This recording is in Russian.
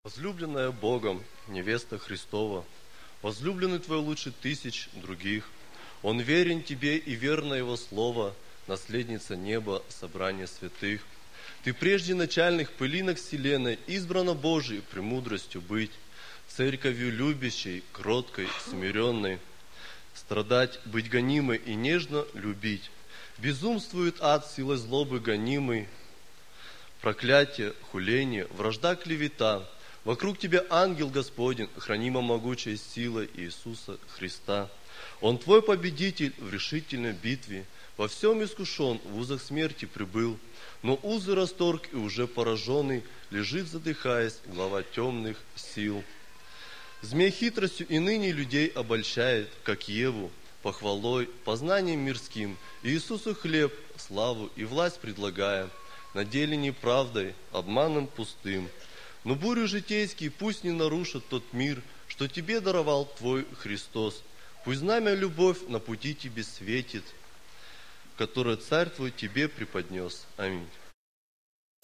Возлюбленная Богом, невеста Христова, возлюбленный Твой лучше тысяч других. Он верен Тебе, и верно Его слово, наследница неба, собрание святых. Ты прежде начальных пылинок вселенной избрана Божией премудростью быть, церковью любящей, кроткой, смиренной, страдать, быть гонимой и нежно любить. Безумствует ад силой злобы гонимый, проклятие, хуление, вражда, клевета. Вокруг Тебя ангел Господень, хранима могучей силой Иисуса Христа. Он Твой победитель в решительной битве, во всем искушен, в узах смерти прибыл, но узы расторг и уже пораженный, лежит, задыхаясь, глава темных сил. Змей хитростью и ныне людей обольщает, как Еву, похвалой, познанием мирским, Иисусу хлеб, славу и власть предлагая, на деле неправдой, обманом пустым. Но бурю житейские пусть не нарушит тот мир, что Тебе даровал Твой Христос. Пусть знамя любовь на пути Тебе светит, которое Царь Твой Тебе преподнес. Аминь.